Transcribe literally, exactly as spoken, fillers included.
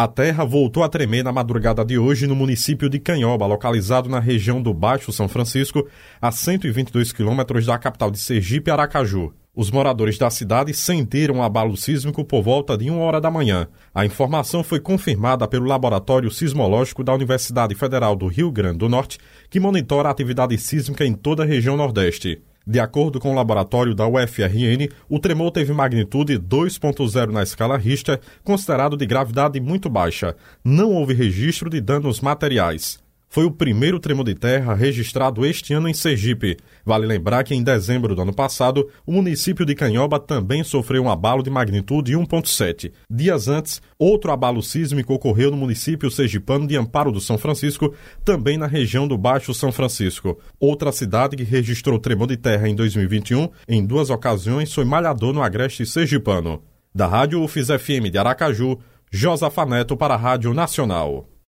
A terra voltou a tremer na madrugada de hoje no município de Canhoba, localizado na região do Baixo São Francisco, a cento e vinte e dois quilômetros da capital de Sergipe, Aracaju. Os moradores da cidade sentiram um abalo sísmico por volta de uma hora da manhã. A informação foi confirmada pelo Laboratório Sismológico da Universidade Federal do Rio Grande do Norte, que monitora a atividade sísmica em toda a região Nordeste. De acordo com o laboratório da U F R N, o tremor teve magnitude dois ponto zero na escala Richter, considerado de gravidade muito baixa. Não houve registro de danos materiais. Foi o primeiro tremor de terra registrado este ano em Sergipe. Vale lembrar que em dezembro do ano passado, o município de Canhoba também sofreu um abalo de magnitude um ponto sete. Dias antes, outro abalo sísmico ocorreu no município sergipano de Amparo do São Francisco, também na região do Baixo São Francisco. Outra cidade que registrou tremor de terra em dois mil e vinte e um, em duas ocasiões, foi Malhador, no agreste sergipano. Da Rádio U F S F M de Aracaju, Josafa Neto para a Rádio Nacional.